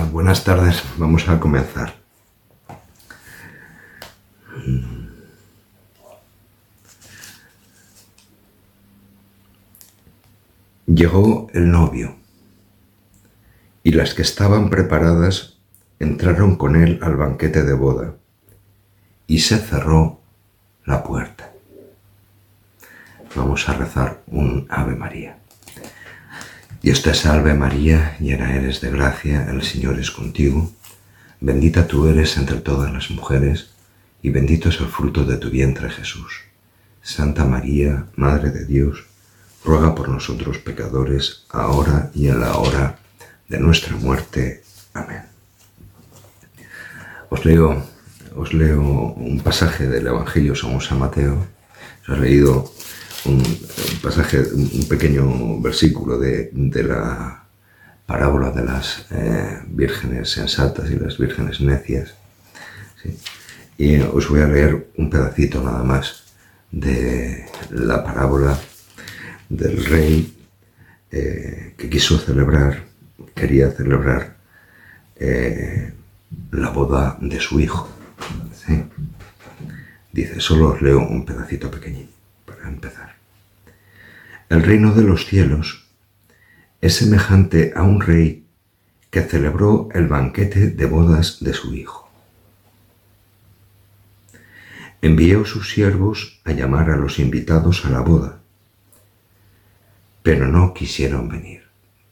Buenas tardes, vamos a comenzar. Llegó el novio, y las que estaban preparadas entraron con él al banquete de boda, y se cerró la puerta. Vamos a rezar un Ave María. Dios te salve María, llena eres de gracia, el Señor es contigo. Bendita tú eres entre todas las mujeres, y bendito es el fruto de tu vientre Jesús. Santa María, Madre de Dios, ruega por nosotros pecadores, ahora y en la hora de nuestra muerte. Amén. Os leo un pasaje del Evangelio según San Mateo. Os he leído un pasaje, un pequeño versículo de la parábola de las vírgenes sensatas y las vírgenes necias. ¿Sí? Y os voy a leer un pedacito nada más de la parábola del rey que quería celebrar la boda de su hijo. ¿Sí? Dice, solo os leo un pedacito pequeñito para empezar. El reino de los cielos es semejante a un rey que celebró el banquete de bodas de su hijo. Envió sus siervos a llamar a los invitados a la boda, pero no quisieron venir.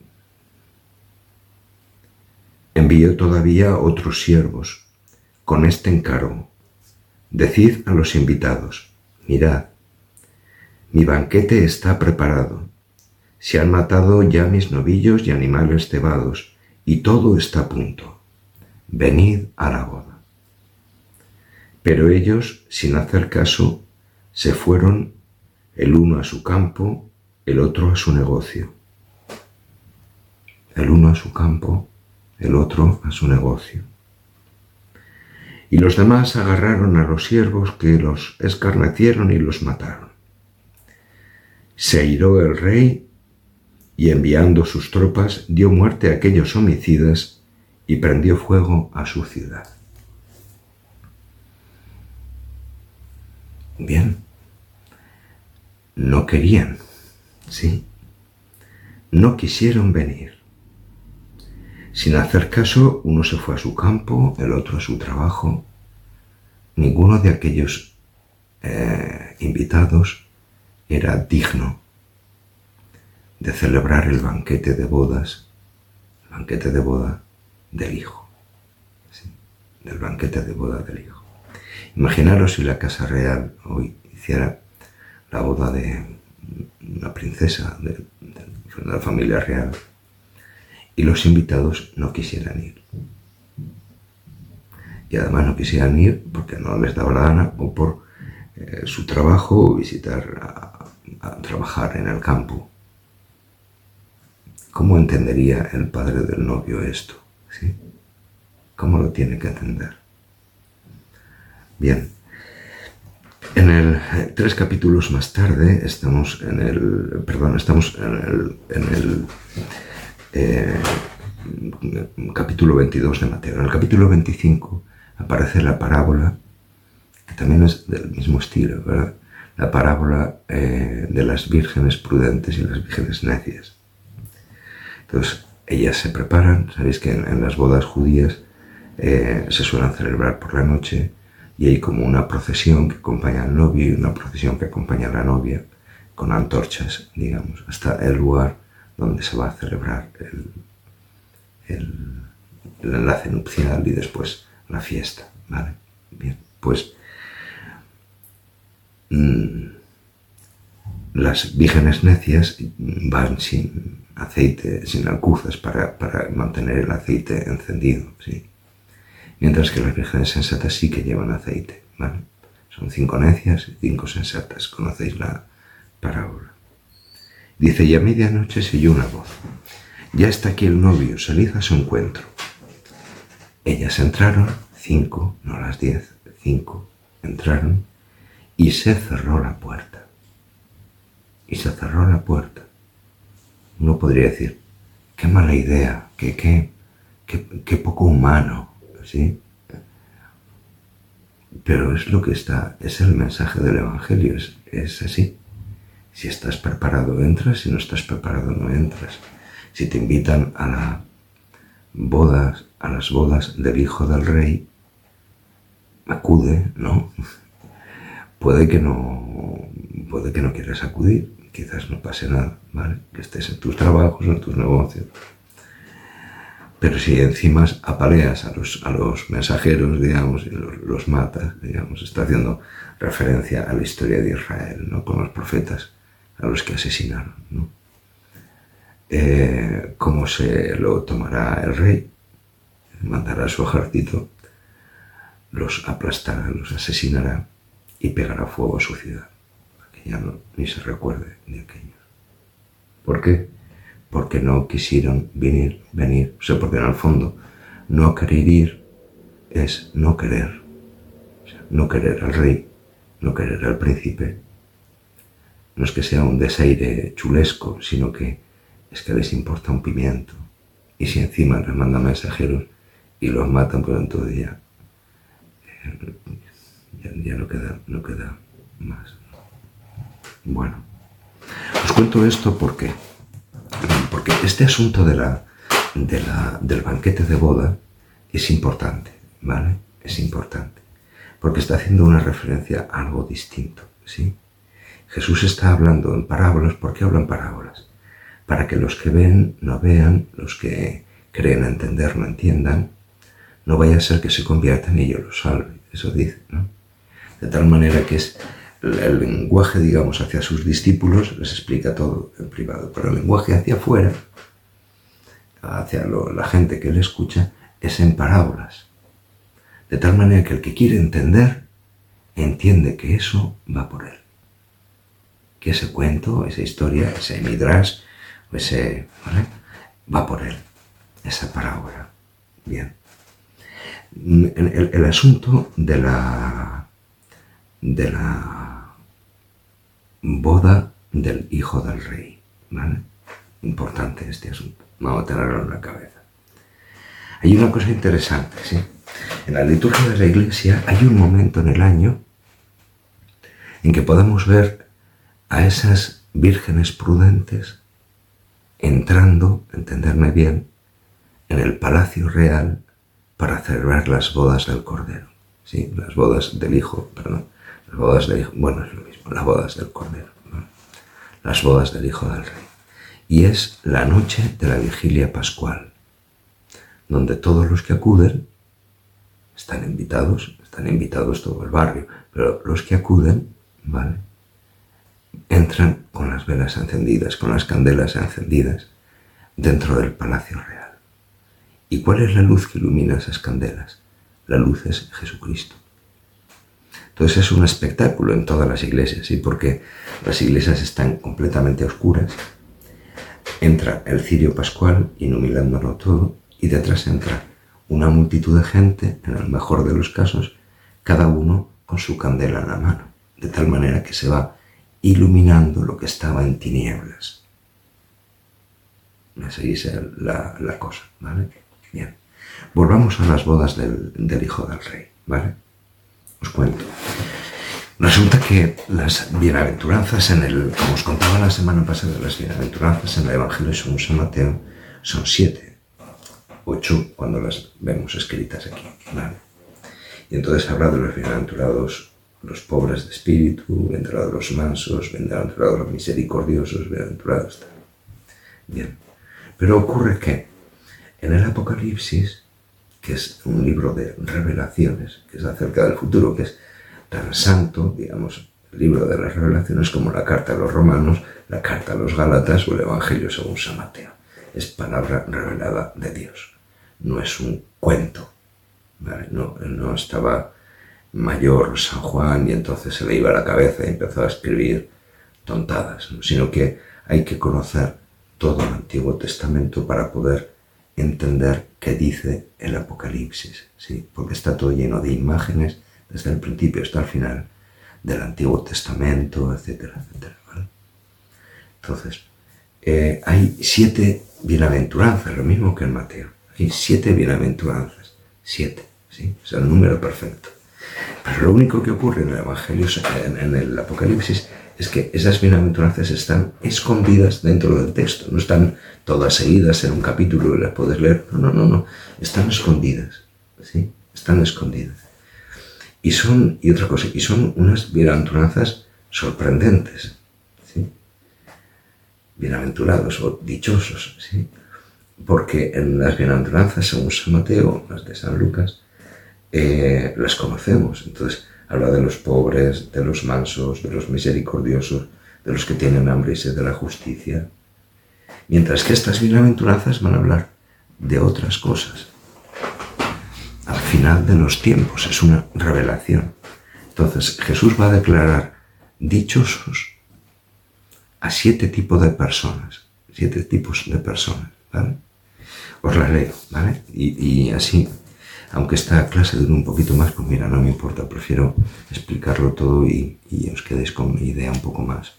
Envió todavía otros siervos con este encargo: decid a los invitados, mirad, mi banquete está preparado, se han matado ya mis novillos y animales cebados, y todo está a punto, venid a la boda. Pero ellos, sin hacer caso, se fueron, el uno a su campo, el otro a su negocio. El uno a su campo, el otro a su negocio. Y los demás agarraron a los siervos que los escarnecieron y los mataron. Se airó el rey y, enviando sus tropas, dio muerte a aquellos homicidas y prendió fuego a su ciudad. Bien, no querían, ¿sí? No quisieron venir. Sin hacer caso, uno se fue a su campo, el otro a su trabajo. Ninguno de aquellos invitados era digno de celebrar el banquete de bodas, el banquete de boda del hijo, ¿sí? Del banquete de boda del hijo. Imaginaros si la Casa Real hoy hiciera la boda de una princesa de la familia real y los invitados no quisieran ir. Y además no quisieran ir porque no les daba la gana o por su trabajo o visitar a trabajar en el campo. ¿Cómo entendería el padre del novio esto? ¿Sí? ¿Cómo lo tiene que entender? Bien, tres capítulos más tarde estamos en el capítulo 22 de Mateo. En el capítulo 25 aparece la parábola, que también es del mismo estilo, ¿verdad? La parábola de las vírgenes prudentes y las vírgenes necias. Entonces, ellas se preparan. Sabéis que en las bodas judías se suelen celebrar por la noche y hay como una procesión que acompaña al novio y una procesión que acompaña a la novia con antorchas, digamos, hasta el lugar donde se va a celebrar el enlace nupcial y después la fiesta, ¿vale? Bien, pues las vírgenes necias van sin aceite, sin alcuzas para mantener el aceite encendido, ¿sí? Mientras que las vírgenes sensatas sí que llevan aceite, ¿vale? Son 5 necias y 5 sensatas, conocéis la parábola. Dice, y a medianoche se oyó una voz: ya está aquí el novio, salid a su encuentro. Ellas entraron, 5, no las 10, 5, entraron, y se cerró la puerta. Y se cerró la puerta. Uno podría decir, qué mala idea, qué qué poco humano, ¿sí? Pero es lo que es el mensaje del Evangelio, es así. Si estás preparado, entras, si no estás preparado, no entras. Si te invitan a las bodas del hijo del rey, acude, ¿no? Puede que no quieras acudir, quizás no pase nada, ¿vale? Que estés en tus trabajos, en tus negocios. Pero si encima apaleas a los mensajeros, digamos, y los matas, digamos, está haciendo referencia a la historia de Israel, ¿no? Con los profetas a los que asesinaron, ¿no? ¿Cómo se lo tomará el rey? Mandará a su ejército, los aplastará, los asesinará y pegará fuego a su ciudad, para que ya ni se recuerde de aquellos. ¿Por qué? Porque no quisieron venir, o sea, porque en el fondo no querer ir es no querer, o sea, no querer al rey, no querer al príncipe. No es que sea un desaire chulesco, sino que es que les importa un pimiento. Y si encima les mandan mensajeros y los matan, pues entonces ya no queda más. Bueno, os cuento esto porque este asunto del banquete de boda es importante, ¿vale? Es importante, porque está haciendo una referencia a algo distinto, ¿sí? Jesús está hablando en parábolas. ¿Por qué habla en parábolas? Para que los que ven no vean, los que creen entender no entiendan, no vaya a ser que se conviertan y yo los salve. Eso dice, ¿no? De tal manera que es el lenguaje, digamos, hacia sus discípulos, les explica todo en privado, pero el lenguaje hacia afuera, hacia la gente que le escucha, es en parábolas. De tal manera que el que quiere entender, entiende que eso va por él. Que ese cuento, esa historia, ese midrash, ¿vale? Va por él, esa parábola. Bien. El asunto de la boda del hijo del rey, ¿vale? Importante este asunto, vamos a tenerlo en la cabeza. Hay una cosa interesante, ¿sí? En la liturgia de la Iglesia hay un momento en el año en que podemos ver a esas vírgenes prudentes entrando, entenderme bien, en el palacio real para celebrar las bodas del Cordero, ¿sí? Las bodas del Hijo, perdón, las bodas del Hijo, bueno, es lo mismo, las bodas del Cordero, ¿no? Las bodas del Hijo del Rey. Y es la noche de la vigilia pascual, donde todos los que acuden están invitados todo el barrio, pero los que acuden, ¿vale?, entran con las velas encendidas, con las candelas encendidas dentro del palacio real. ¿Y cuál es la luz que ilumina esas candelas? La luz es Jesucristo. Entonces es un espectáculo en todas las iglesias, ¿sí? Porque las iglesias están completamente oscuras. Entra el cirio pascual iluminándolo todo y detrás entra una multitud de gente, en el mejor de los casos, cada uno con su candela en la mano, de tal manera que se va iluminando lo que estaba en tinieblas. Me seguís la cosa, ¿vale? Bien. Volvamos a las bodas del Hijo del Rey, ¿vale? Os cuento. Resulta que las bienaventuranzas como os contaba la semana pasada, las bienaventuranzas en el Evangelio según San Mateo son 7, 8 cuando las vemos escritas aquí, ¿vale? Y entonces habla de los bienaventurados los pobres de espíritu, bienaventurados los mansos, bienaventurados los misericordiosos, bienaventurados. Bien. Pero ocurre que en el Apocalipsis, que es un libro de revelaciones, que es acerca del futuro, que es tan santo, digamos, el libro de las revelaciones como la carta a los romanos, la carta a los gálatas o el Evangelio según San Mateo. Es palabra revelada de Dios. No es un cuento, ¿vale? No estaba mayor San Juan y entonces se le iba a la cabeza y empezó a escribir tontadas, ¿no? Sino que hay que conocer todo el Antiguo Testamento para poder entender qué dice el Apocalipsis, ¿sí? Porque está todo lleno de imágenes desde el principio hasta el final del Antiguo Testamento, etcétera, etcétera, ¿vale? Entonces, hay 7 bienaventuranzas, lo mismo que en Mateo. Hay 7 bienaventuranzas. 7, ¿sí? Es el número perfecto. Pero lo único que ocurre en el Evangelio, en el Apocalipsis, es que esas bienaventuranzas están escondidas dentro del texto. No están todas seguidas en un capítulo y las puedes leer. No. Están escondidas. ¿Sí? Están escondidas. Y son unas bienaventuranzas sorprendentes. ¿Sí? Bienaventurados o dichosos. ¿Sí? Porque en las bienaventuranzas, según San Mateo, las de San Lucas, las conocemos. Entonces habla de los pobres, de los mansos, de los misericordiosos, de los que tienen hambre y sed de la justicia. Mientras que estas bienaventuranzas van a hablar de otras cosas. Al final de los tiempos es una revelación. Entonces Jesús va a declarar dichosos a 7 tipos de personas. 7 tipos de personas, ¿vale? Os la leo, ¿vale? Y así, aunque esta clase dure un poquito más, pues mira, no me importa, prefiero explicarlo todo y os quedéis con mi idea un poco más.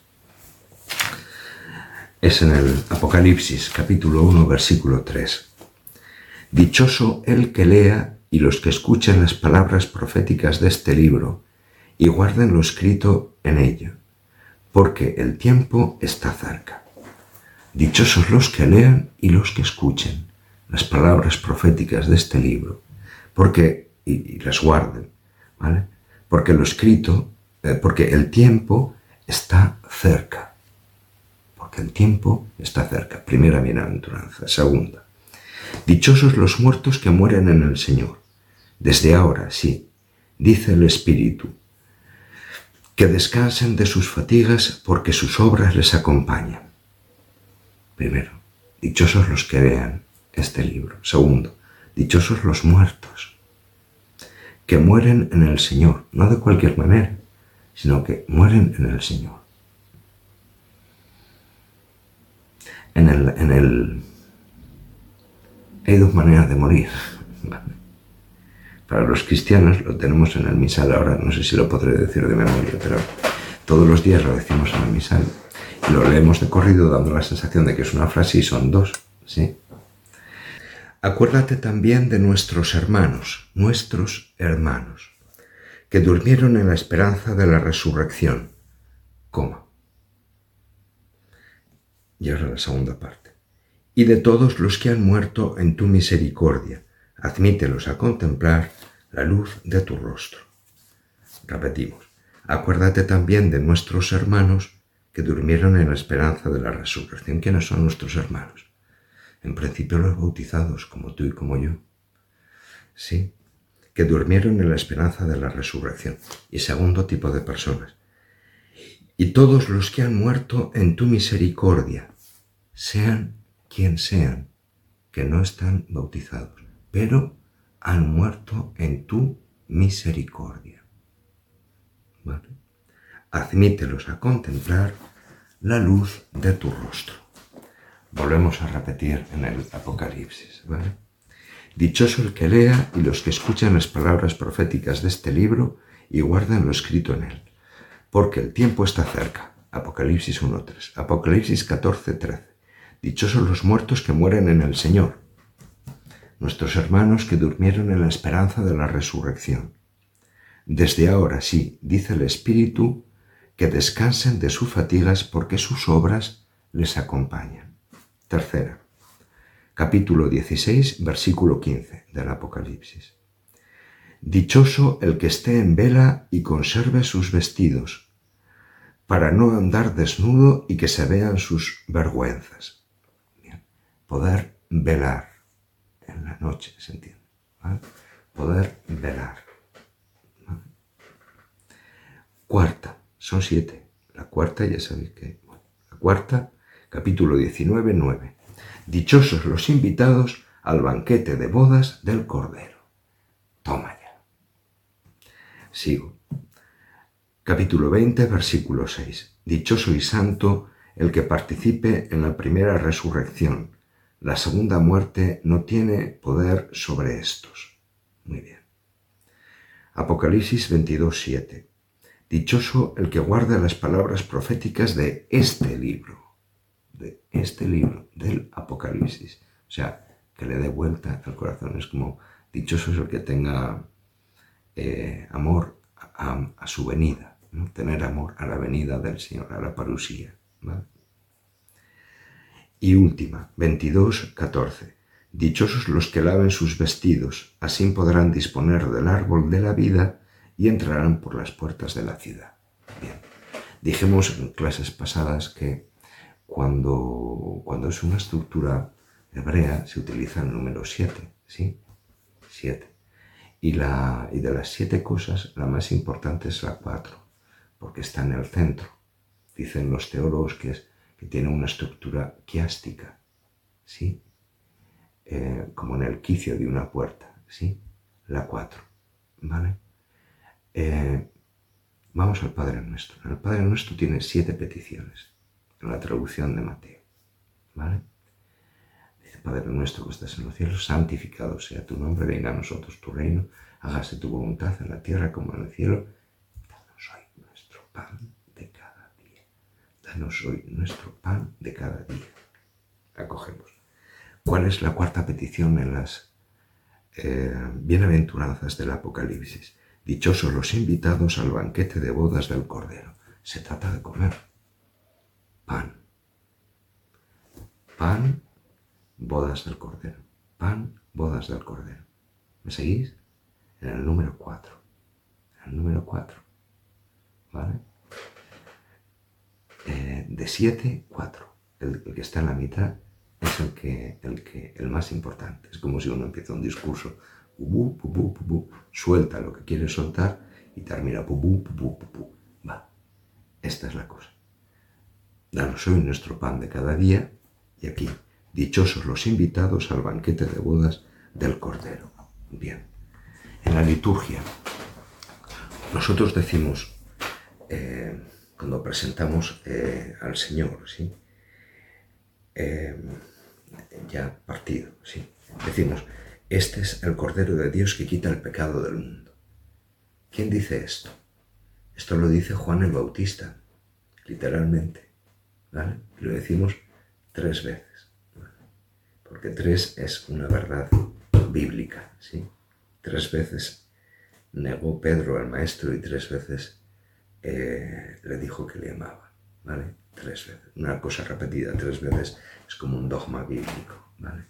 Es en el Apocalipsis, capítulo 1, versículo 3. Dichoso el que lea y los que escuchen las palabras proféticas de este libro y guarden lo escrito en ello, porque el tiempo está cerca. Dichosos los que lean y los que escuchen las palabras proféticas de este libro, y las guarden, ¿vale? Porque lo escrito, porque el tiempo está cerca. Porque el tiempo está cerca. Primera bienaventuranza. Segunda. Dichosos los muertos que mueren en el Señor. Desde ahora, sí, dice el Espíritu, que descansen de sus fatigas porque sus obras les acompañan. Primero, dichosos los que lean este libro. Segundo, dichosos los muertos que mueren en el Señor, no de cualquier manera, sino que mueren en el Señor. Hay 2 maneras de morir. ¿Vale? Para los cristianos lo tenemos en el misal ahora, no sé si lo podré decir de memoria, pero todos los días lo decimos en el misal y lo leemos de corrido dando la sensación de que es una frase y son 2, ¿sí? Acuérdate también de nuestros hermanos, que durmieron en la esperanza de la resurrección. Y ahora la segunda parte. Y de todos los que han muerto en tu misericordia, admítelos a contemplar la luz de tu rostro. Repetimos. Acuérdate también de nuestros hermanos que durmieron en la esperanza de la resurrección. ¿Quiénes son nuestros hermanos? En principio los bautizados, como tú y como yo. Sí, que durmieron en la esperanza de la resurrección. Y segundo tipo de personas. Y todos los que han muerto en tu misericordia, sean quien sean, que no están bautizados, pero han muerto en tu misericordia. ¿Vale? Admítelos a contemplar la luz de tu rostro. Volvemos a repetir en el Apocalipsis, ¿vale? Dichoso el que lea y los que escuchan las palabras proféticas de este libro y guardan lo escrito en él, porque el tiempo está cerca. Apocalipsis 1:3, Apocalipsis 14:13. Dichosos los muertos que mueren en el Señor, nuestros hermanos que durmieron en la esperanza de la resurrección. Desde ahora, sí, dice el Espíritu, que descansen de sus fatigas porque sus obras les acompañan. Tercera, capítulo 16, versículo 15 del Apocalipsis. Dichoso el que esté en vela y conserve sus vestidos, para no andar desnudo y que se vean sus vergüenzas. Bien. Poder velar en la noche, ¿se entiende? ¿Vale? Poder velar. ¿Vale? Cuarta, son 7. La cuarta ya sabéis que... Bueno, la cuarta, capítulo 19, 9. Dichosos los invitados al banquete de bodas del Cordero. Toma ya. Sigo. Capítulo 20, versículo 6. Dichoso y santo el que participe en la primera resurrección. La segunda muerte no tiene poder sobre estos. Muy bien. Apocalipsis 22, 7. Dichoso el que guarda las palabras proféticas de este libro, del Apocalipsis. O sea, que le dé vuelta al corazón. Es como, dichoso es el que tenga amor a su venida, ¿no? Tener amor a la venida del Señor, a la parusía, ¿vale? Y última, 22:14. Dichosos los que laven sus vestidos, así podrán disponer del árbol de la vida y entrarán por las puertas de la ciudad. Bien, dijimos en clases pasadas que cuando es una estructura hebrea se utiliza el número 7, ¿sí? 7. Y de las 7 cosas, la más importante es la 4, porque está en el centro. Dicen los teólogos que tiene una estructura quiástica, ¿sí? Como en el quicio de una puerta, ¿sí? La 4, ¿vale? Vamos al Padre Nuestro. El Padre Nuestro tiene 7 peticiones en la traducción de Mateo, ¿vale? Dice: Padre nuestro que estás en los cielos, santificado sea tu nombre, venga a nosotros tu reino, hágase tu voluntad en la tierra como en el cielo. Danos hoy nuestro pan de cada día. Danos hoy nuestro pan de cada día. Acogemos. ¿Cuál es la 4ª petición en las bienaventuranzas del Apocalipsis? Dichosos los invitados al banquete de bodas del Cordero. Se trata de comer pan. Pan, bodas del Cordero. Pan, bodas del Cordero. ¿Me seguís? En el número 4. En el número 4. ¿Vale? De 7, 4. El que está en la mitad es el más importante. Es como si uno empieza un discurso, suelta lo que quiere soltar y termina va. Esta es la cosa. Danos hoy nuestro pan de cada día, y aquí, dichosos los invitados al banquete de bodas del Cordero. Bien, en la liturgia nosotros decimos, cuando presentamos al Señor, ¿sí? Ya partido, ¿sí? Decimos: este es el Cordero de Dios que quita el pecado del mundo. ¿Quién dice esto? Esto lo dice Juan el Bautista, literalmente, ¿vale? Lo decimos 3 veces, ¿vale? Porque 3 es una verdad bíblica, ¿sí? 3 veces negó Pedro al Maestro y 3 veces le dijo que le amaba, ¿vale? 3 veces. Una cosa repetida 3 veces es como un dogma bíblico, ¿vale?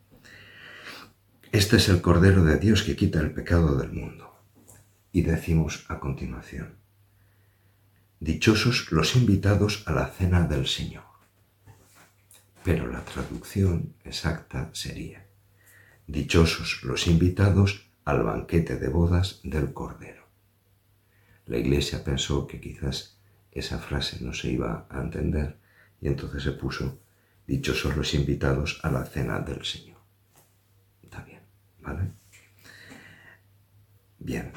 Este es el Cordero de Dios que quita el pecado del mundo. Y decimos a continuación: dichosos los invitados a la cena del Señor. Pero la traducción exacta sería: dichosos los invitados al banquete de bodas del Cordero. La Iglesia pensó que quizás esa frase no se iba a entender y entonces se puso: dichosos los invitados a la cena del Señor. Está bien, ¿vale? Bien.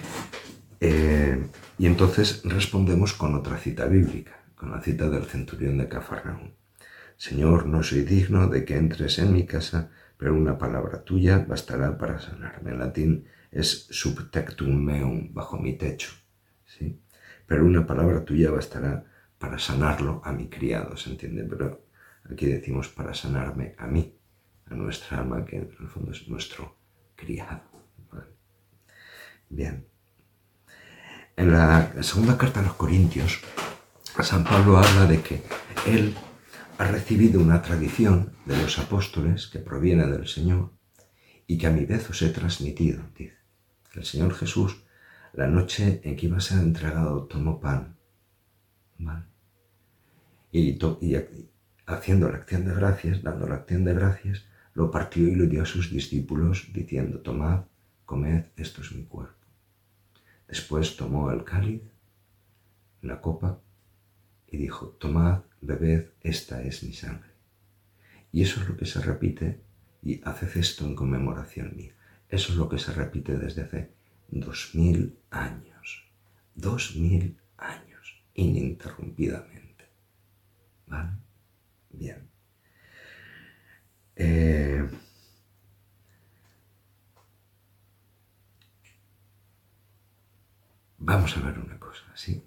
Y entonces respondemos con otra cita bíblica, con la cita del centurión de Cafarnaúm. Señor, no soy digno de que entres en mi casa, pero una palabra tuya bastará para sanarme. En latín es sub tectum meum, bajo mi techo, ¿sí? Pero una palabra tuya bastará para sanarlo a mi criado, ¿se entiende? Pero aquí decimos para sanarme a mí, a nuestra alma, que en el fondo es nuestro criado, ¿vale? Bien. En la segunda carta a los Corintios, San Pablo habla de que él ha recibido una tradición de los apóstoles que proviene del Señor y que a mi vez os he transmitido. Dice: el Señor Jesús, la noche en que iba a ser entregado, tomó pan, ¿vale? Y haciendo la acción de gracias, dando la acción de gracias, lo partió y lo dio a sus discípulos, diciendo: tomad, comed, esto es mi cuerpo. Después tomó el cáliz, la copa, y dijo: tomad, bebed, esta es mi sangre. Y eso es lo que se repite, y haced esto en conmemoración mía. Eso es lo que se repite desde hace 2000 años. 2000 años, ininterrumpidamente. ¿Vale? Bien. Vamos a ver una cosa, ¿sí?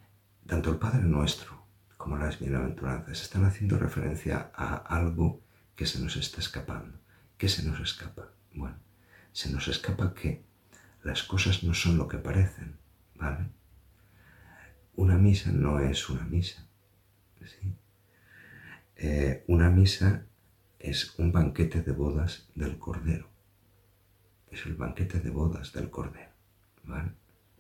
Tanto el Padre Nuestro como las bienaventuranzas están haciendo referencia a algo ¿Qué se nos está escapando? ¿Qué se nos escapa? Bueno, se nos escapa que las cosas no son lo que parecen, ¿vale? Una misa no es una misa, ¿sí? Una misa es un banquete de bodas del Cordero. Es el banquete de bodas del Cordero, ¿vale?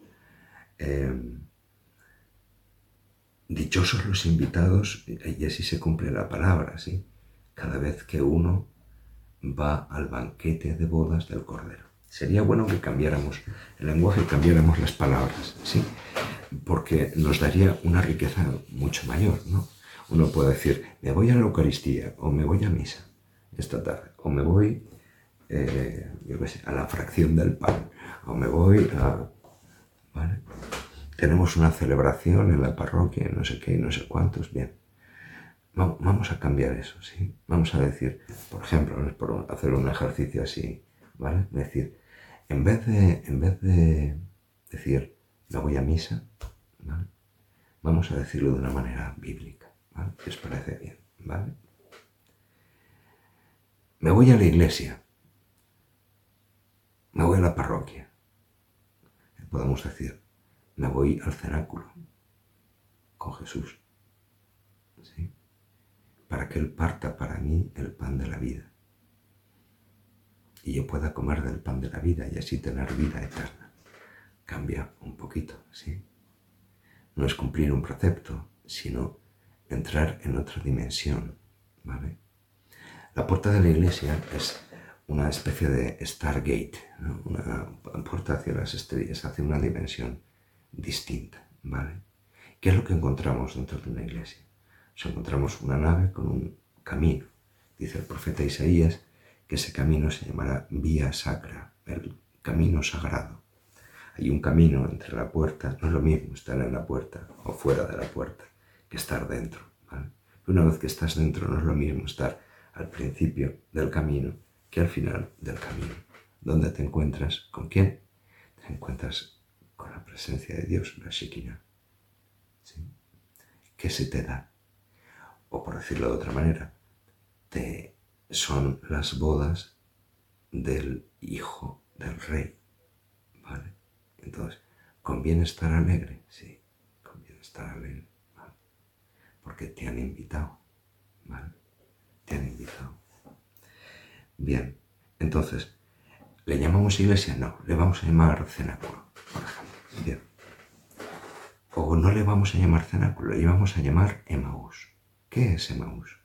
Dichosos los invitados, y así se cumple la palabra, ¿sí? Cada vez que uno va al banquete de bodas del Cordero. Sería bueno que cambiáramos el lenguaje y cambiáramos las palabras, ¿sí? Porque nos daría una riqueza mucho mayor, ¿no? Uno puede decir, me voy a la Eucaristía, o me voy a misa esta tarde, o me voy, yo qué sé, a la fracción del pan, o me voy a... ¿vale? Tenemos una celebración en la parroquia, no sé qué, no sé cuántos, bien. Vamos a cambiar eso, ¿sí? Vamos a decir, por ejemplo, ¿no? Por hacer un ejercicio así, ¿vale? Decir, en vez de decir, me voy a misa, ¿vale? Vamos a decirlo de una manera bíblica, ¿vale? ¿Qué os parece bien? ¿Vale? Me voy a la iglesia, me voy a la parroquia. Podemos decir, me voy al cenáculo con Jesús, ¿sí? Para que Él parta para mí el pan de la vida y yo pueda comer del pan de la vida y así tener vida eterna. Cambia un poquito, ¿sí? No es cumplir un precepto, sino entrar en otra dimensión, ¿vale? La puerta de la iglesia es una especie de Stargate, ¿no? Una puerta hacia las estrellas, hacia una dimensión distinta, ¿vale? ¿Qué es lo que encontramos dentro de una iglesia? Nos encontramos una nave con un camino. Dice el profeta Isaías que ese camino se llamará Vía Sacra, el camino sagrado. Hay un camino entre la puerta, no es lo mismo estar en la puerta o fuera de la puerta que estar dentro, ¿vale? Una vez que estás dentro no es lo mismo estar al principio del camino que al final del camino. ¿Dónde te encuentras? ¿Con quién? Te encuentras con la presencia de Dios, la Shekinah, ¿sí? ¿Qué se te da? O por decirlo de otra manera, son las bodas del hijo del rey, ¿vale? Entonces, ¿conviene estar alegre? Sí, conviene estar alegre, ¿vale? Porque te han invitado, ¿vale? Te han invitado. Bien, entonces, ¿le llamamos iglesia? No, le vamos a llamar cenáculo, por ejemplo. Bien. O no le vamos a llamar cenáculo, le vamos a llamar Emaús. ¿Qué es Emaús?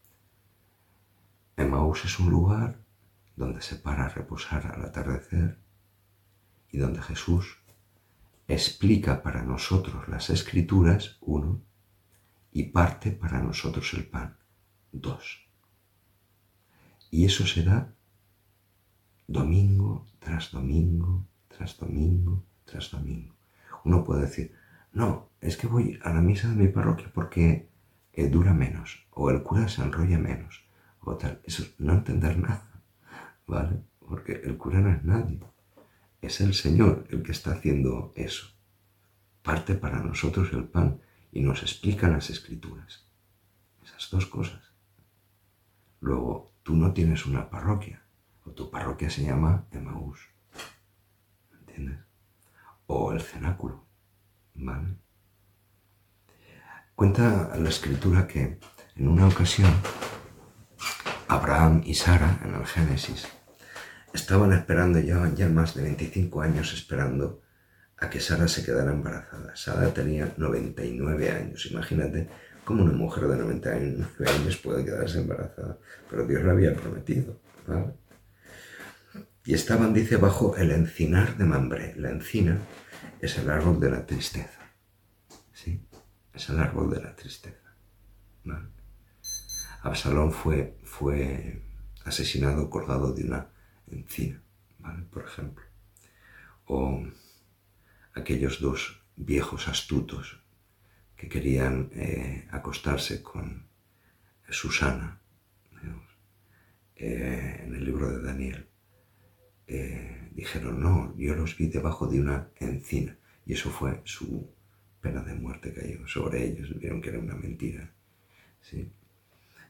Emaús es un lugar donde se para a reposar al atardecer y donde Jesús explica para nosotros las Escrituras, 1, y parte para nosotros el pan, 2. Y eso se da domingo tras domingo, tras domingo, tras domingo. Uno puede decir, no, es que voy a la misa de mi parroquia porque dura menos, o el cura se enrolla menos, o tal. Eso es no entender nada, ¿vale? Porque el cura no es nadie. Es el Señor el que está haciendo eso. Parte para nosotros el pan y nos explica las Escrituras. Esas dos cosas. Luego, tú no tienes una parroquia, o tu parroquia se llama Emaús, ¿entiendes? O el cenáculo, ¿vale? Cuenta la Escritura que en una ocasión Abraham y Sara, en el Génesis, estaban esperando, ya más de 25 años esperando a que Sara se quedara embarazada. Sara tenía 99 años, imagínate cómo una mujer de 99 años puede quedarse embarazada, pero Dios la había prometido, ¿vale? Y estaban, dice, bajo el encinar de Mambré. La encina es el árbol de la tristeza, ¿sí? Es el árbol de la tristeza, ¿vale? Absalón fue asesinado colgado de una encina, ¿vale? Por ejemplo. O aquellos dos viejos astutos que querían acostarse con Susana, digamos, en el libro de Daniel. Dijeron, no, yo los vi debajo de una encina. Y eso fue su pena de muerte, cayó sobre ellos. Vieron que era una mentira, ¿sí?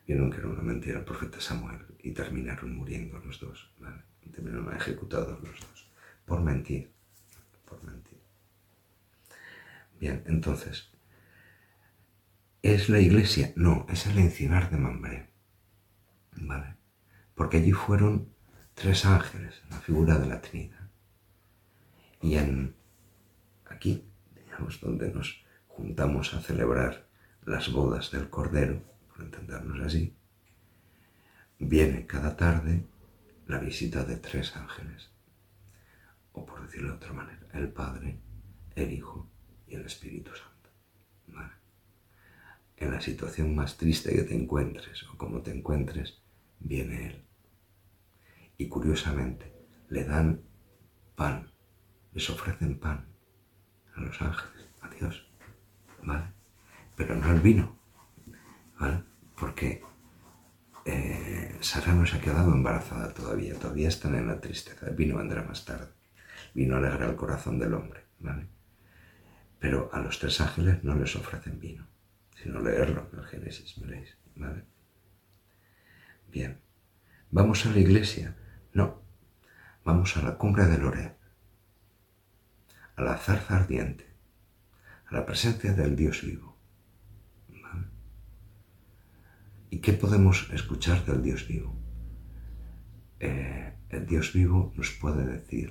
vieron que era una mentira el profeta Samuel y terminaron muriendo los dos, ¿vale? Terminaron ejecutados los dos, por mentir, por mentir. Bien, entonces, ¿es la iglesia? No, es el encinar de Mambré, ¿vale? Porque allí fueron 3 ángeles, la figura de la Trinidad. Y aquí, digamos, donde nos juntamos a celebrar las bodas del Cordero, por entendernos así, viene cada tarde la visita de 3 ángeles, o por decirlo de otra manera, el Padre, el Hijo y el Espíritu Santo, ¿vale? En la situación más triste que te encuentres o como te encuentres, viene Él. Y curiosamente, le dan pan, les ofrecen pan a los ángeles, a Dios, ¿vale? Pero no el vino, ¿vale? Porque Sara no se ha quedado embarazada todavía están en la tristeza, el vino vendrá más tarde, el vino alegra el corazón del hombre, ¿vale? Pero a los 3 ángeles no les ofrecen vino, sino leerlo en el Génesis, veréis, ¿vale? Bien, ¿vamos a la iglesia? No, vamos a la cumbre del Oreb, a la zarza ardiente, a la presencia del Dios vivo, ¿vale? ¿Y qué podemos escuchar del Dios vivo? El Dios vivo nos puede decir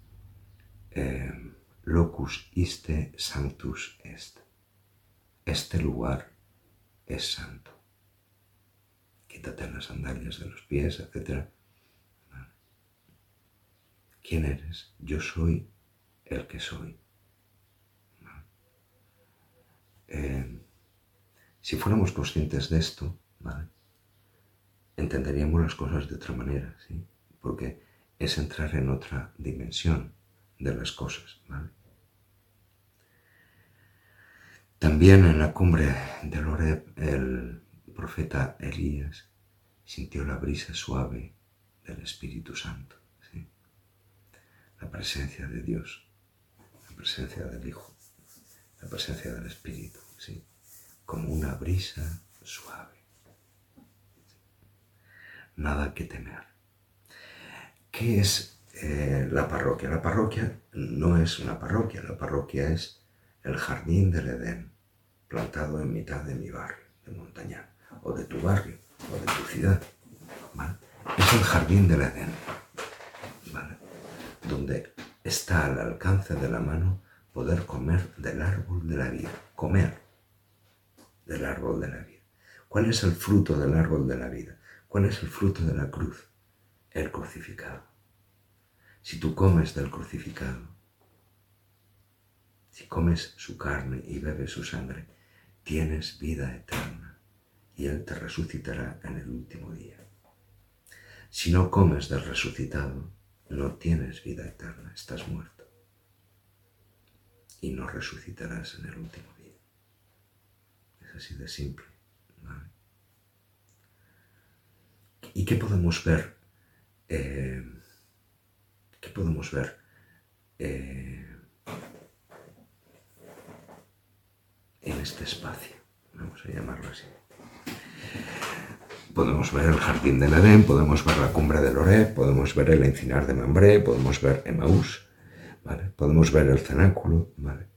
locus iste sanctus est. Este lugar es santo. Quítate las sandalias de los pies, etc. ¿Vale? ¿Quién eres? Yo soy el que soy. ¿Vale? Si fuéramos conscientes de esto, ¿vale?, entenderíamos las cosas de otra manera, ¿sí? Porque es entrar en otra dimensión de las cosas, ¿vale? También en la cumbre del Oreb, el profeta Elías sintió la brisa suave del Espíritu Santo, ¿sí? La presencia de Dios, la presencia del Hijo, la presencia del Espíritu, ¿sí? Como una brisa suave. Nada que temer. ¿Qué es la parroquia? La parroquia no es una parroquia, la parroquia es el jardín del Edén, plantado en mitad de mi barrio, de Montañán, o de tu barrio, o de tu ciudad, ¿vale? Es el jardín del Edén, ¿vale?, donde está al alcance de la mano poder comer del árbol de la vida, comer del árbol de la vida. ¿Cuál es el fruto del árbol de la vida? ¿Cuál es el fruto de la cruz? El crucificado. Si tú comes del crucificado, si comes su carne y bebes su sangre, tienes vida eterna y Él te resucitará en el último día. Si no comes del resucitado, no tienes vida eterna, estás muerto y no resucitarás en el último día. Es así de simple, ¿vale? ¿Y qué podemos ver? ¿Qué podemos ver en este espacio? Vamos a llamarlo así. Podemos ver el jardín del Edén, podemos ver la cumbre del Oreb, podemos ver el encinar de Mambré, podemos ver Emaús, ¿vale? Podemos ver el cenáculo, ¿vale?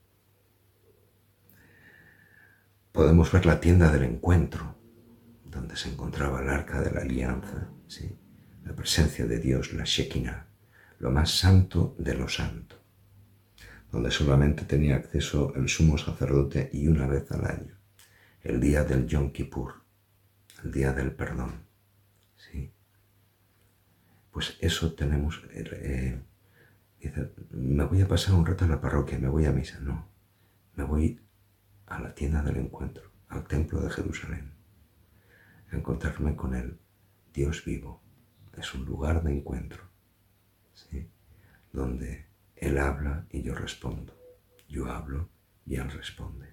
Podemos ver la tienda del encuentro, donde se encontraba el arca de la alianza, ¿sí?, la presencia de Dios, la Shekinah, lo más santo de lo santo, donde solamente tenía acceso el sumo sacerdote y una vez al año, el día del Yom Kippur, el día del perdón, ¿sí? Pues eso tenemos. Dice, me voy a pasar un rato a la parroquia, me voy a misa. No, me voy a la tienda del encuentro, al templo de Jerusalén, a encontrarme con el Dios vivo. Es un lugar de encuentro, ¿sí?, donde Él habla y yo respondo. Yo hablo y Él responde.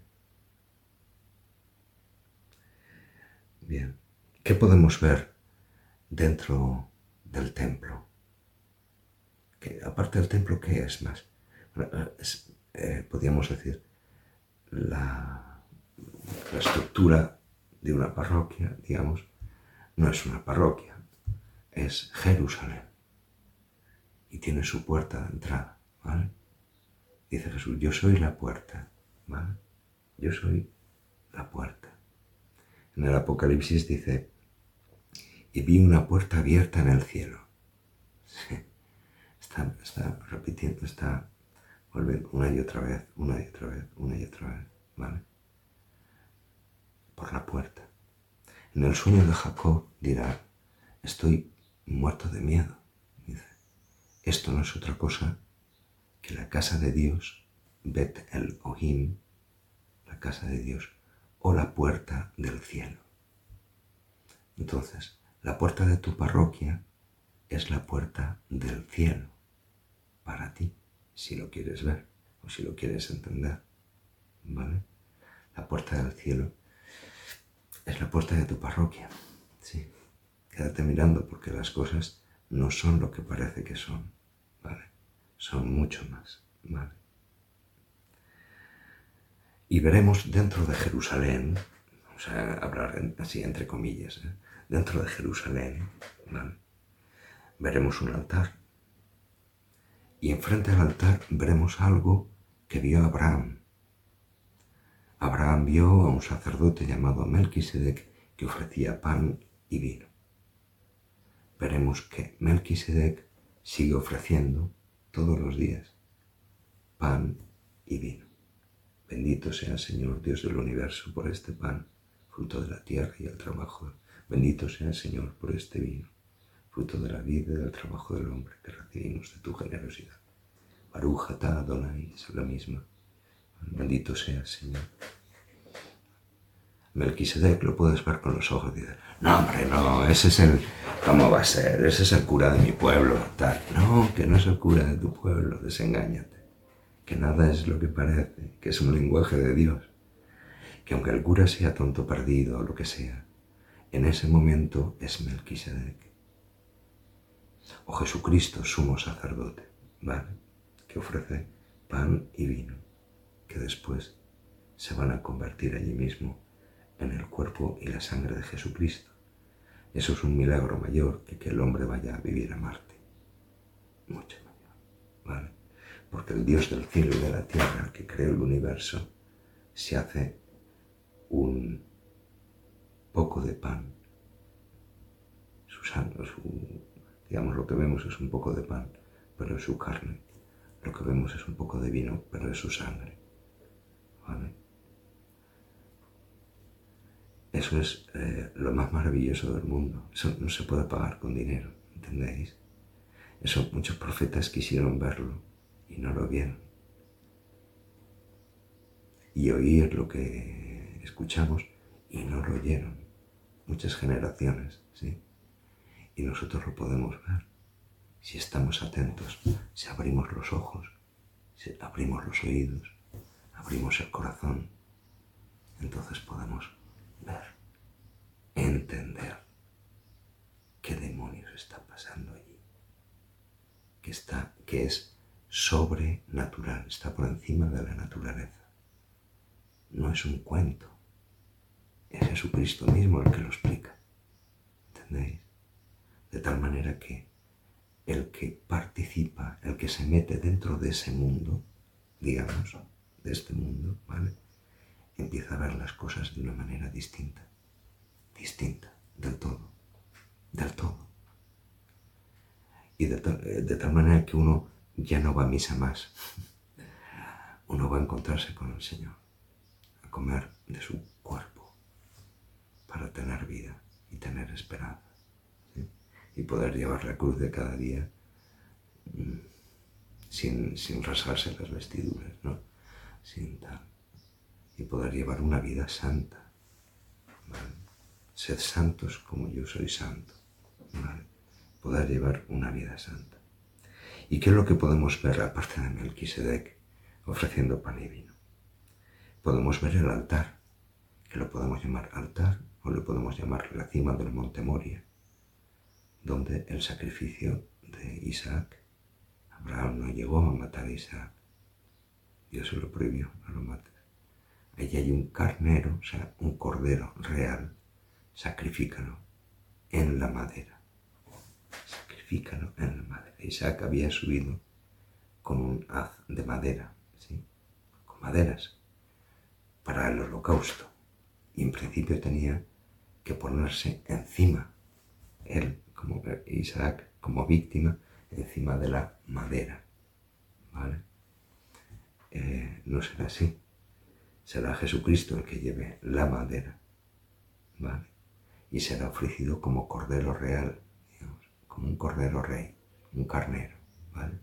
Bien, ¿qué podemos ver dentro del templo? Aparte del templo, ¿qué es más? Podríamos decir, la estructura de una parroquia, digamos, no es una parroquia, es Jerusalén. Y tiene su puerta de entrada, ¿vale? Dice Jesús, yo soy la puerta, ¿vale? Yo soy la puerta. En el Apocalipsis dice, y vi una puerta abierta en el cielo. Sí. Está repitiendo, está volviendo una y otra vez, una y otra vez, una y otra vez, ¿vale? Por la puerta. En el sueño de Jacob dirá, estoy muerto de miedo. Dice, esto no es otra cosa que la casa de Dios, Bet el Ohim, la casa de Dios, o la puerta del cielo. Entonces, la puerta de tu parroquia es la puerta del cielo, para ti, si lo quieres ver o si lo quieres entender, ¿vale? La puerta del cielo es la puerta de tu parroquia, sí. Quédate mirando porque las cosas no son lo que parece que son, ¿vale? Son mucho más, ¿vale? Y veremos dentro de Jerusalén, vamos a hablar así entre comillas, dentro de Jerusalén, ¿vale? Veremos un altar. Y enfrente del altar veremos algo que vio Abraham. Abraham vio a un sacerdote llamado Melquisedec que ofrecía pan y vino. Veremos que Melquisedec sigue ofreciendo todos los días pan y vino. Bendito sea el Señor, Dios del universo, por este pan, fruto de la tierra y el trabajo. Bendito sea el Señor por este vino, fruto de la vida y del trabajo del hombre que recibimos de tu generosidad. Baruch atah Adonai, es la misma. Bendito sea el Señor. Melquisedec lo puedes ver con los ojos y dices, no hombre, no, ese es el, ¿cómo va a ser? Ese es el cura de mi pueblo, tal. No, que no es el cura de tu pueblo, desengáñate. Que nada es lo que parece, que es un lenguaje de Dios. Que aunque el cura sea tonto perdido o lo que sea, en ese momento es Melquisedec. O Jesucristo, sumo sacerdote, ¿vale? Que ofrece pan y vino, que después se van a convertir allí mismo en el cuerpo y la sangre de Jesucristo. Eso es un milagro mayor que el hombre vaya a vivir a Marte. Mucho mayor, ¿vale? Porque el Dios del cielo y de la tierra, el que creó el universo, se hace un poco de pan. Digamos, lo que vemos es un poco de pan, pero es su carne. Lo que vemos es un poco de vino, pero es su sangre, ¿vale? Eso es lo más maravilloso del mundo. Eso no se puede pagar con dinero, ¿entendéis? Eso muchos profetas quisieron verlo y no lo vieron. Y oír lo que escuchamos y no lo oyeron. Muchas generaciones, ¿sí? Y nosotros lo podemos ver si estamos atentos, si abrimos los ojos, si abrimos los oídos, abrimos el corazón. Entonces podemos ver, entender qué demonios está pasando allí, que es sobrenatural, está por encima de la naturaleza. No es un cuento, es Jesucristo mismo el que lo explica, ¿entendéis? De tal manera que el que participa, el que se mete dentro de ese mundo, digamos, de este mundo, ¿vale? Empieza a ver las cosas de una manera distinta, del todo, y de tal manera que uno ya no va a misa más, uno va a encontrarse con el Señor, a comer de su cuerpo, para tener vida y tener esperanza, ¿sí? Y poder llevar la cruz de cada día sin rasgarse las vestiduras, ¿no? Sin tal. Y poder llevar una vida santa, ¿vale? Sed santos como yo soy santo, ¿vale? Poder llevar una vida santa. ¿Y qué es lo que podemos ver aparte de Melquisedec ofreciendo pan y vino? Podemos ver el altar, que lo podemos llamar altar o lo podemos llamar la cima del monte Moria, donde el sacrificio de Isaac, Abraham no llegó a matar a Isaac, Dios se lo prohibió, no lo mates. Allí hay un carnero, o sea, un cordero real, sacrifícalo. en la madera. Sacrifícalo en la madera. Isaac había subido con un haz de madera, ¿sí? Con maderas, para el holocausto. Y en principio tenía que ponerse encima, él, como Isaac, como víctima, encima de la madera, ¿vale? No será así. Será Jesucristo el que lleve la madera, ¿vale? Y será ofrecido como cordero real, digamos, como un cordero rey, un carnero, ¿vale?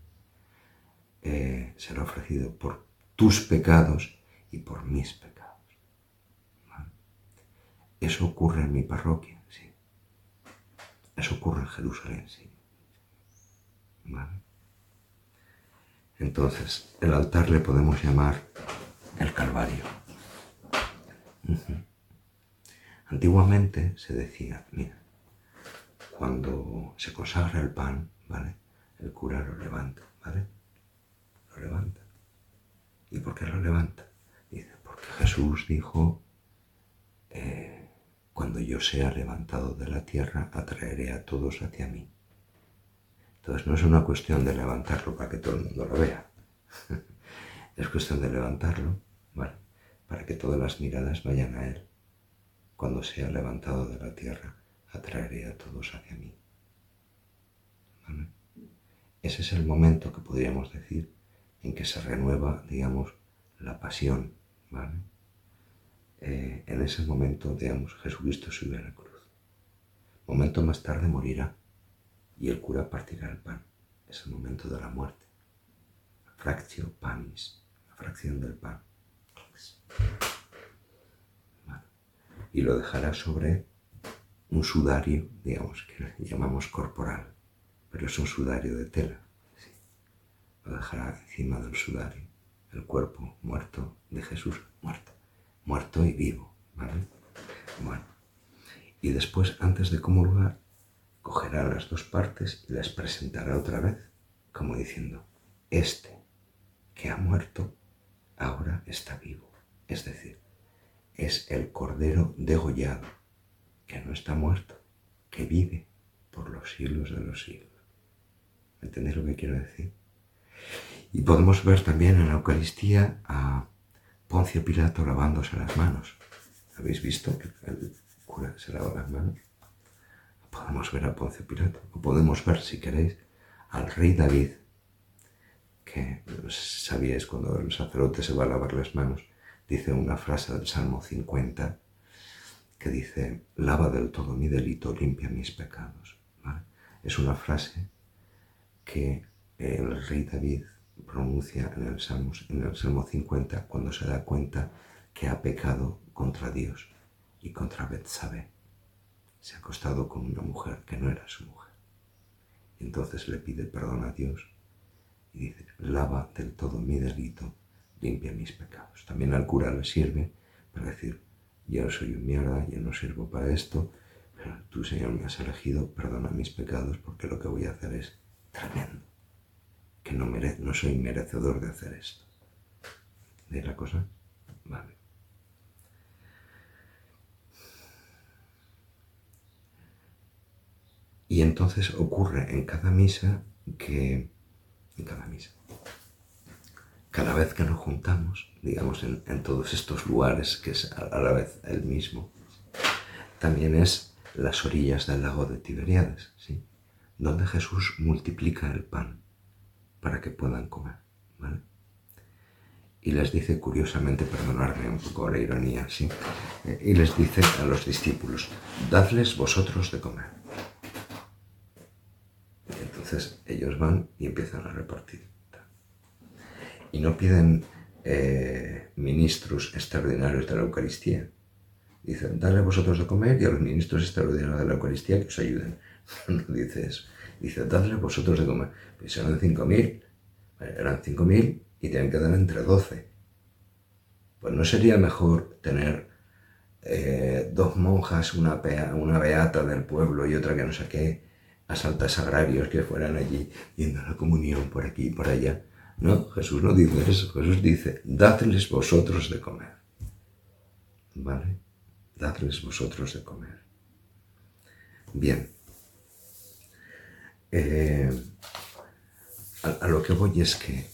Será ofrecido por tus pecados y por mis pecados, ¿vale? Eso ocurre en mi parroquia, sí. Eso ocurre en Jerusalén, sí, ¿vale? Entonces, el altar le podemos llamar el Calvario. Antiguamente se decía, mira, cuando se consagra el pan, ¿vale? El cura lo levanta, ¿vale? Lo levanta. ¿Y por qué lo levanta? Dice, porque Jesús dijo, cuando yo sea levantado de la tierra, atraeré a todos hacia mí. Entonces no es una cuestión de levantarlo para que todo el mundo lo vea. Es cuestión de levantarlo, ¿vale? Para que todas las miradas vayan a Él. Cuando sea levantado de la tierra, atraeré a todos hacia mí, ¿vale? Ese es el momento que podríamos decir en que se renueva, digamos, la pasión, ¿vale? En ese momento, digamos, Jesucristo sube a la cruz. Momento más tarde morirá y el cura partirá el pan. Es el momento de la muerte. Fractio panis, la fracción del pan. ¿Vale? Y lo dejará sobre un sudario, digamos, que llamamos corporal, pero es un sudario de tela. ¿Sí? Lo dejará encima del sudario, el cuerpo muerto de Jesús, muerto y vivo, ¿vale? Bueno, y después, antes de comulgar, cogerá las dos partes y las presentará otra vez, como diciendo, este que ha muerto, ahora está vivo. Es decir, es el cordero degollado, que no está muerto, que vive por los siglos de los siglos. ¿Entendéis lo que quiero decir? Y podemos ver también en la Eucaristía a Poncio Pilato lavándose las manos. ¿Habéis visto que el cura se lava las manos? Podemos ver a Poncio Pilato, o podemos ver, si queréis, al rey David, que sabíais cuando el sacerdote se va a lavar las manos, dice una frase del Salmo 50 que dice, lava del todo mi delito, limpia mis pecados, ¿vale? Es una frase que el rey David pronuncia en el Salmo 50 cuando se da cuenta que ha pecado contra Dios y contra Betsabé. Se ha acostado con una mujer que no era su mujer. Y entonces le pide perdón a Dios y dice, lava del todo mi delito, limpia mis pecados. También al cura le sirve para decir, yo soy un mierda, yo no sirvo para esto, pero tú, Señor, me has elegido, perdona mis pecados, porque lo que voy a hacer es tremendo, que no soy merecedor de hacer esto. ¿De la cosa? Vale. Y entonces ocurre en cada misa cada vez que nos juntamos, digamos, en todos estos lugares, que es a la vez el mismo, también es las orillas del lago de Tiberíades, ¿sí? Donde Jesús multiplica el pan para que puedan comer, ¿vale? Y les dice, curiosamente, perdonadme un poco la ironía, ¿sí? Y les dice a los discípulos, dadles vosotros de comer. Y entonces ellos van y empiezan a repartir. Y no piden ministros extraordinarios de la Eucaristía. Dicen, dadle vosotros de comer y a los ministros extraordinarios de la Eucaristía que os ayuden. No dice eso. Dice, dadle vosotros de comer. Pues eran 5.000. Eran 5.000 y tienen que dar entre 12. Pues no sería mejor tener dos monjas, una beata del pueblo y otra que no sé qué, asaltas agrarios que fueran allí yendo a la comunión por aquí y por allá. No, Jesús no dice eso. Jesús dice, dadles vosotros de comer. ¿Vale? Dadles vosotros de comer. Bien. A lo que voy es que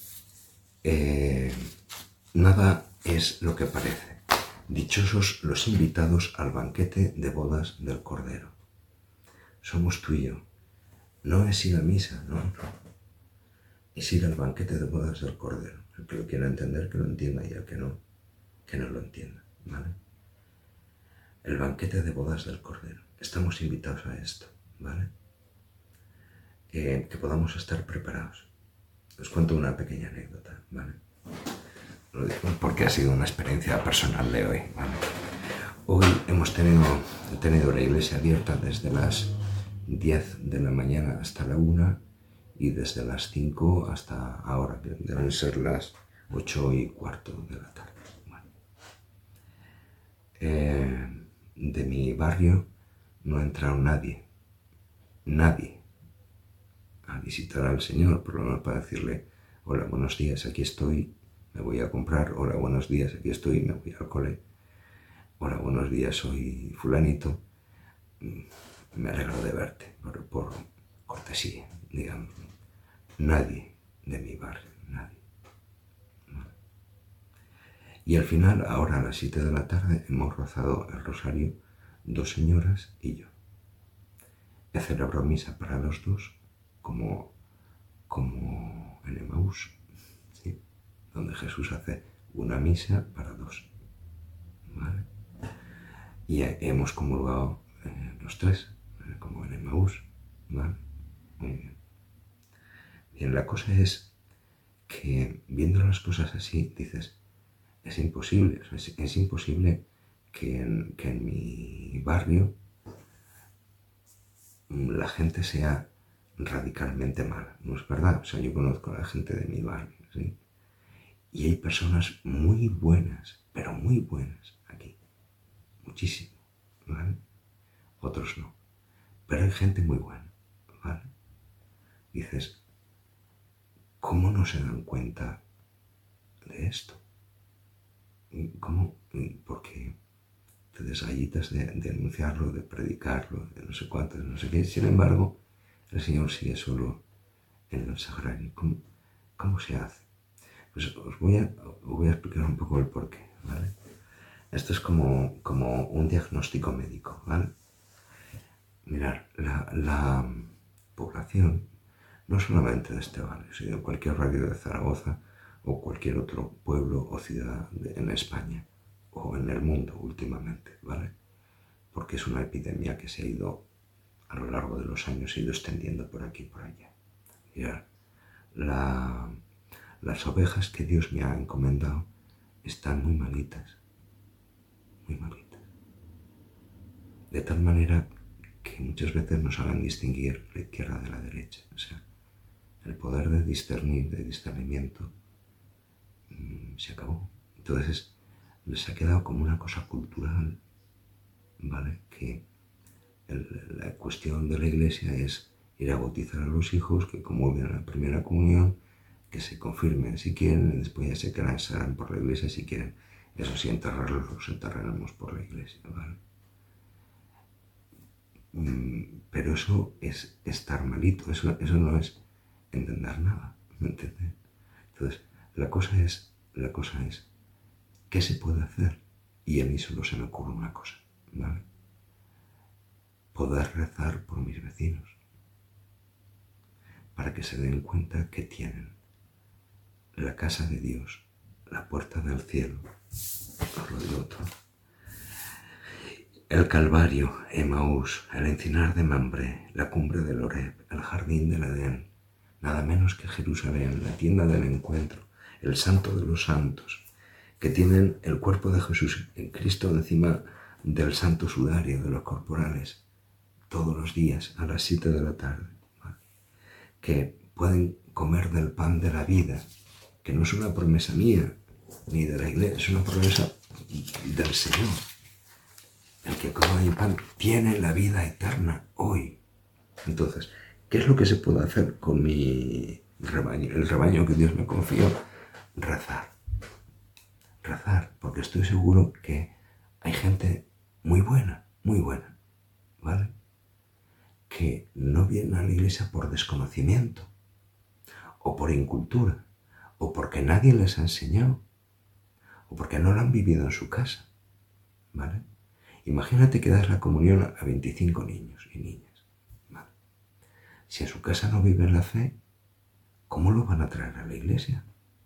nada es lo que parece. Dichosos los invitados al banquete de bodas del Cordero. Somos tú y yo. No es ir a misa, no. Es ir al banquete de bodas del Cordero. El que lo quiera entender, que lo entienda, y el que no lo entienda, ¿vale? El banquete de bodas del Cordero. Estamos invitados a esto, ¿vale? Que podamos estar preparados. Os cuento una pequeña anécdota, ¿vale? Lo digo porque ha sido una experiencia personal de hoy, ¿vale? Hoy he tenido la iglesia abierta desde las 10 de la mañana hasta la 1 y desde las 5 hasta ahora, que deben ser las 8:15 de la tarde. Bueno. De mi barrio no ha entrado nadie a visitar al Señor, por lo menos para decirle: hola, buenos días, aquí estoy, me voy a comprar. Hola, buenos días, aquí estoy, me voy al cole. Hola, buenos días, soy fulanito, me alegro de verte, por cortesía, digamos. Nadie de mi barrio, nadie. Y al final, ahora a las 7 de la tarde, hemos rezado el rosario 2 señoras y yo. He celebrado misa para los dos, como en Emaús, ¿sí? Donde Jesús hace una misa para 2, ¿vale? Y hemos comulgado los 3, como en Emaús, ¿vale? Muy bien. Bien, la cosa es que viendo las cosas así, dices, es imposible que en mi barrio la gente sea radicalmente mala, ¿no es verdad? O sea, yo conozco a la gente de mi barrio, ¿sí? Y hay personas muy buenas, pero muy buenas aquí, muchísimo, ¿vale? Otros no, pero hay gente muy buena, ¿vale? Dices, ¿cómo no se dan cuenta de esto? ¿Cómo? Porque te desgallitas de denunciarlo, de predicarlo, de no sé cuántos, no sé qué. Sin embargo, el Señor sigue solo en el sagrario. ¿Cómo se hace? Pues os voy a explicar un poco el porqué, ¿vale? Esto es como un diagnóstico médico, ¿vale? Mirad, la población, no solamente de este barrio, sino de cualquier radio de Zaragoza o cualquier otro pueblo o ciudad en España o en el mundo últimamente, ¿vale? Porque es una epidemia que se ha ido, a lo largo de los años, se ha ido extendiendo por aquí y por allá. Mirad, las ovejas que Dios me ha encomendado están muy malitas, muy malitas. De tal manera que muchas veces no saben distinguir la izquierda de la derecha. O sea, el poder de discernir, de discernimiento, se acabó. Entonces, les ha quedado como una cosa cultural, ¿vale? Que la cuestión de la iglesia es ir a bautizar a los hijos, que comulguen a la primera comunión, que se confirmen si quieren, después ya se casarán por la iglesia si quieren. Eso sí, enterrarlos los enterraremos por la iglesia, ¿vale? Pero eso es estar malito, eso no es entender nada, ¿me entiendes? Entonces, la cosa es, ¿qué se puede hacer? Y a mí solo se me ocurre una cosa, ¿vale? Poder rezar por mis vecinos, para que se den cuenta que tienen la casa de Dios, la puerta del cielo, os lo digo todo, el Calvario, Emaús, el encinar de Mambré, la cumbre del Oreb, el jardín del Edén, nada menos que Jerusalén, la tienda del encuentro, el santo de los santos, que tienen el cuerpo de Jesús en Cristo encima del santo sudario de los corporales, todos los días a las 7 de la tarde, ¿vale? Que pueden comer del pan de la vida, que no es una promesa mía ni de la iglesia, es una promesa del Señor. El que coma mi pan tiene la vida eterna hoy. Entonces, ¿qué es lo que se puede hacer con mi rebaño? El rebaño que Dios me confió. Rezar, porque estoy seguro que hay gente muy buena, ¿vale? que no vienen a la iglesia por desconocimiento, o por incultura, o porque nadie les ha enseñado, o porque no lo han vivido en su casa, ¿vale? Imagínate que das la comunión a 25 niños y niñas, ¿vale? Si en su casa no viven la fe, ¿cómo lo van a traer a la iglesia?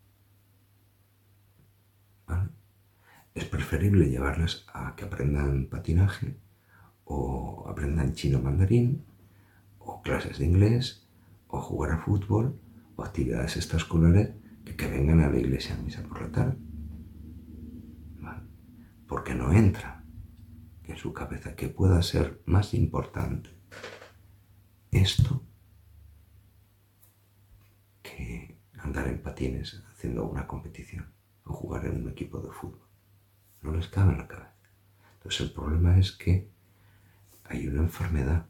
¿Vale? Es preferible llevarles a que aprendan patinaje, o aprendan chino mandarín, o clases de inglés, o jugar a fútbol, o actividades extraescolares, que vengan a la iglesia a misa por la tarde. ¿Vale? Porque no entra en su cabeza que pueda ser más importante esto que andar en patines haciendo una competición o jugar en un equipo de fútbol. No les cabe en la cabeza. Entonces el problema es que hay una enfermedad,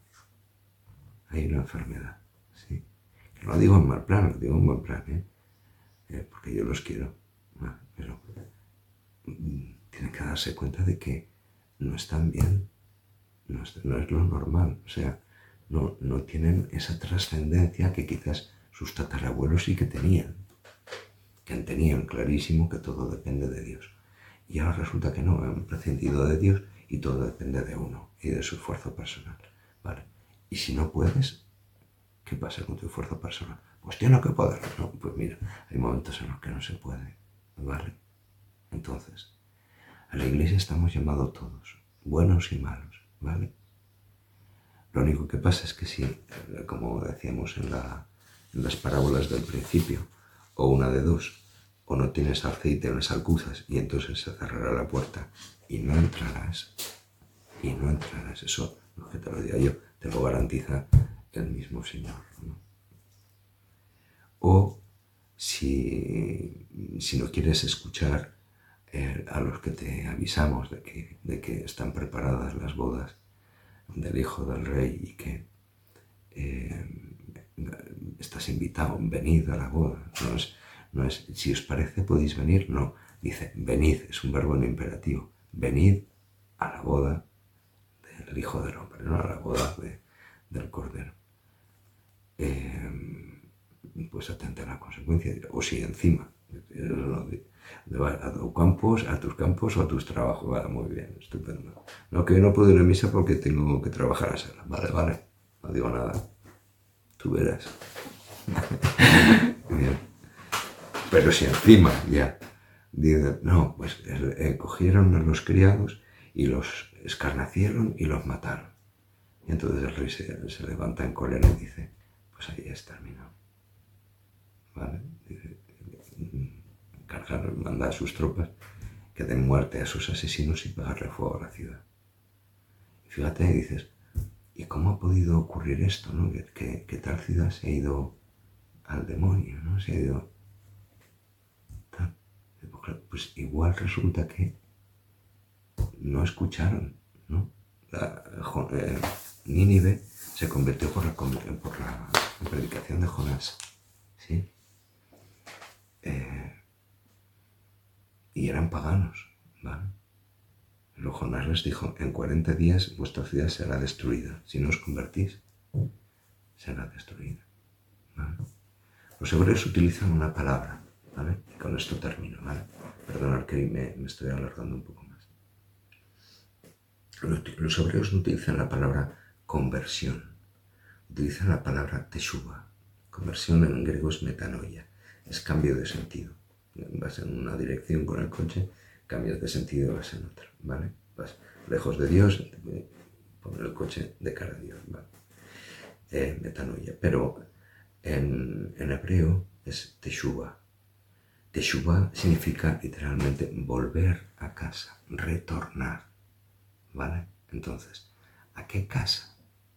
¿sí? Que no digo en mal plan, lo digo en buen plan, porque yo los quiero, ¿vale? Pero tienen que darse cuenta de que no están bien, no es lo normal, o sea, no tienen esa trascendencia que quizás sus tatarabuelos sí que tenían clarísimo que todo depende de Dios. Y ahora resulta que no, han prescindido de Dios y todo depende de uno y de su esfuerzo personal, ¿vale? Y si no puedes, ¿qué pasa con tu esfuerzo personal? Pues tiene que poder, ¿no? Pues mira, hay momentos en los que no se puede, ¿vale? Entonces, a la iglesia estamos llamados todos, buenos y malos, ¿vale? Lo único que pasa es que si, como decíamos en las parábolas del principio, o una de dos, o no tienes aceite en las alcuzas y entonces se cerrará la puerta y no entrarás, eso, no que te lo diga yo, te lo garantiza el mismo Señor, ¿no? O si no quieres escuchar a los que te avisamos de que están preparadas las bodas del Hijo del Rey y que estás invitado, venid a la boda. No es si os parece podéis venir, no. Dice, venid, es un verbo no imperativo. Venid a la boda del Hijo del Hombre, no a la boda del Cordero. Pues atenta a la consecuencia. O si encima, a tus campos o a tus trabajos. Vale, muy bien, estupendo. No, que no puedo ir a misa porque tengo que trabajar a sala. Vale, no digo nada. Tú verás. Bien. Pero si encima ya dicen, no, pues cogieron a los criados y los escarnecieron y los mataron. Y entonces el rey se levanta en cólera y dice, pues ahí es terminado. ¿Vale? Dice, manda a sus tropas que den muerte a sus asesinos y pegarle fuego a la ciudad. Y fíjate, dices, ¿y cómo ha podido ocurrir esto, no? Que tal ciudad se ha ido al demonio, ¿no? Se ha ido... Pues igual resulta que no escucharon, ¿no? Nínive se convirtió por la predicación de Jonás, ¿sí? Y eran paganos, ¿vale? Pero Jonás les dijo, en 40 días vuestra ciudad será destruida. Si no os convertís, será destruida, ¿vale? Los hebreos utilizan una palabra, ¿vale? Y con esto termino, ¿vale? Perdonad que me estoy alargando un poco más. Los hebreos no utilizan la palabra conversión, utilizan la palabra teshuva. Conversión en griego es metanoia, es cambio de sentido. Vas en una dirección con el coche, cambias de sentido y vas en otra, ¿vale? Vas lejos de Dios, poner el coche de cara a Dios, ¿vale? Metanoia, pero en hebreo es teshuva. Teshuva significa literalmente volver a casa, retornar, ¿vale? Entonces, ¿a qué casa?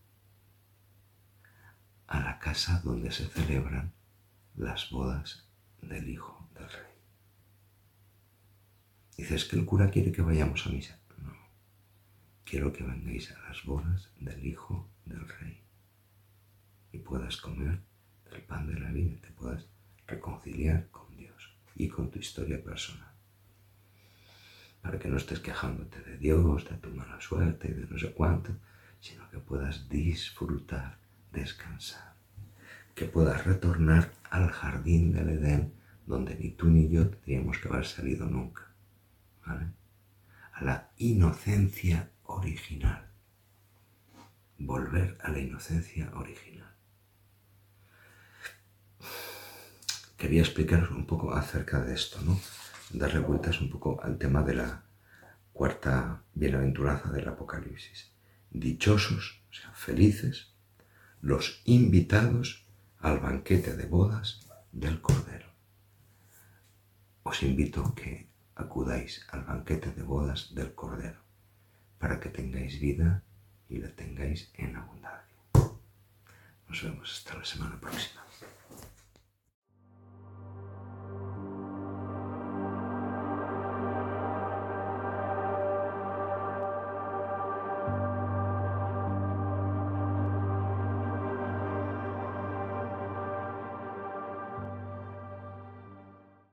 A la casa donde se celebran las bodas del Hijo del Rey. Dices que el cura quiere que vayamos a misa. No, quiero que vengáis a las bodas del Hijo del Rey y puedas comer el pan de la vida, te puedas reconciliar con Dios y con tu historia personal. Para que no estés quejándote de Dios, de tu mala suerte y de no sé cuánto, sino que puedas disfrutar, descansar, que puedas retornar al jardín del Edén, donde ni tú ni yo tendríamos que haber salido nunca, ¿vale? A la inocencia original. Volver a la inocencia original. Quería explicaros un poco acerca de esto, ¿no? Darle vueltas un poco al tema de la cuarta bienaventuranza del Apocalipsis. Dichosos, o sea, felices, los invitados al banquete de bodas del Cordero. Os invito a que acudáis al banquete de bodas del Cordero, para que tengáis vida y la tengáis en abundancia. Nos vemos hasta la semana próxima.